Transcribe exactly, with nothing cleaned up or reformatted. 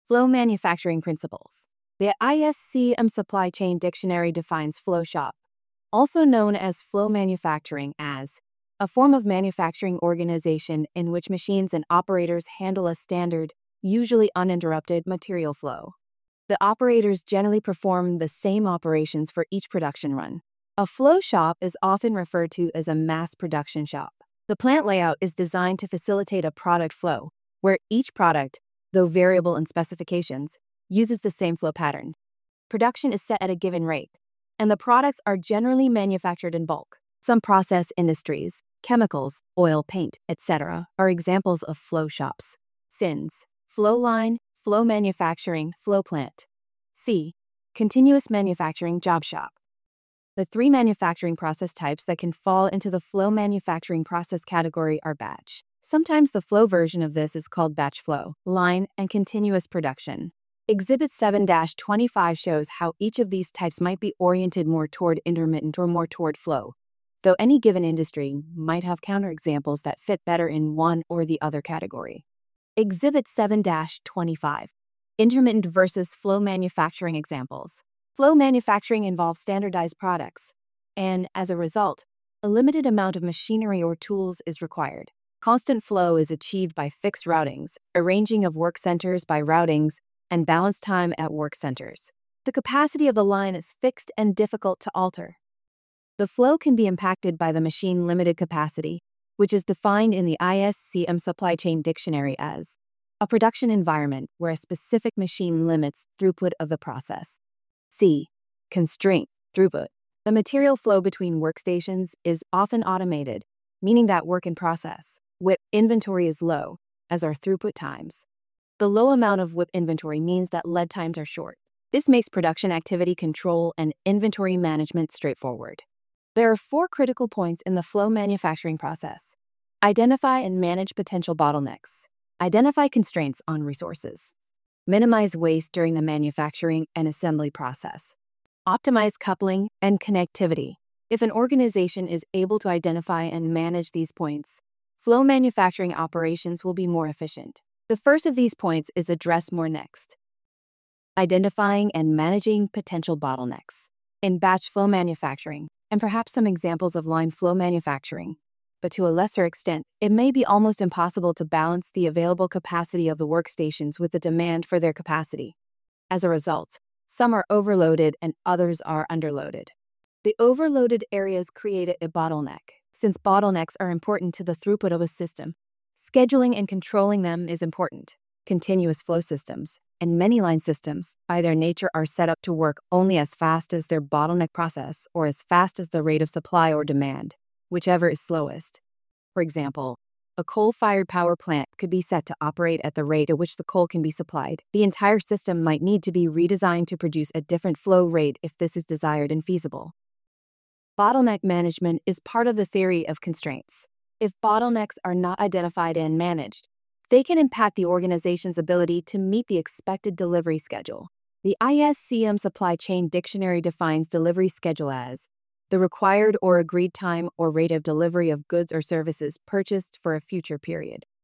Flow manufacturing principles. The I S C M Supply Chain Dictionary defines flow shop, also known as flow manufacturing, as a form of manufacturing organization in which machines and operators handle a standard, usually uninterrupted, material flow. The operators generally perform the same operations for each production run. A flow shop is often referred to as a mass production shop. The plant layout is designed to facilitate a product flow, where each product, though variable in specifications, uses the same flow pattern. Production is set at a given rate, and the products are generally manufactured in bulk. Some process industries, chemicals, oil, paint, et cetera, are examples of flow shops. S I Ns: flow line, flow manufacturing, flow plant. C. Continuous manufacturing job shop. The three manufacturing process types that can fall into the flow manufacturing process category are batch. Sometimes the flow version of this is called batch flow, line, and continuous production. Exhibit seven dash twenty-five shows how each of these types might be oriented more toward intermittent or more toward flow, though any given industry might have counterexamples that fit better in one or the other category. Exhibit seven dash twenty-five. Intermittent versus flow manufacturing examples. Flow manufacturing involves standardized products, and as a result, a limited amount of machinery or tools is required. Constant flow is achieved by fixed routings, arranging of work centers by routings, and balance time at work centers. The capacity of the line is fixed and difficult to alter. The flow can be impacted by the machine limited capacity, which is defined in the I S C M Supply Chain Dictionary as a production environment where a specific machine limits throughput of the process. C. Constraint throughput. The material flow between workstations is often automated, meaning that work in process, W I P, inventory is low, as are throughput times. The low amount of W I P inventory means that lead times are short. This makes production activity control and inventory management straightforward. There are four critical points in the flow manufacturing process. Identify and manage potential bottlenecks. Identify constraints on resources. Minimize waste during the manufacturing and assembly process. Optimize coupling and connectivity. If an organization is able to identify and manage these points, flow manufacturing operations will be more efficient. The first of these points is addressed more next. Identifying and managing potential bottlenecks. In batch flow manufacturing, and perhaps some examples of line flow manufacturing, but to a lesser extent, it may be almost impossible to balance the available capacity of the workstations with the demand for their capacity. As a result, some are overloaded and others are underloaded. The overloaded areas create a bottleneck. Since bottlenecks are important to the throughput of a system, scheduling and controlling them is important. Continuous flow systems and many line systems, by their nature, are set up to work only as fast as their bottleneck process or as fast as the rate of supply or demand, whichever is slowest. For example, a coal-fired power plant could be set to operate at the rate at which the coal can be supplied. The entire system might need to be redesigned to produce a different flow rate if this is desired and feasible. Bottleneck management is part of the theory of constraints. If bottlenecks are not identified and managed, they can impact the organization's ability to meet the expected delivery schedule. The I S C M Supply Chain Dictionary defines delivery schedule as the required or agreed time or rate of delivery of goods or services purchased for a future period.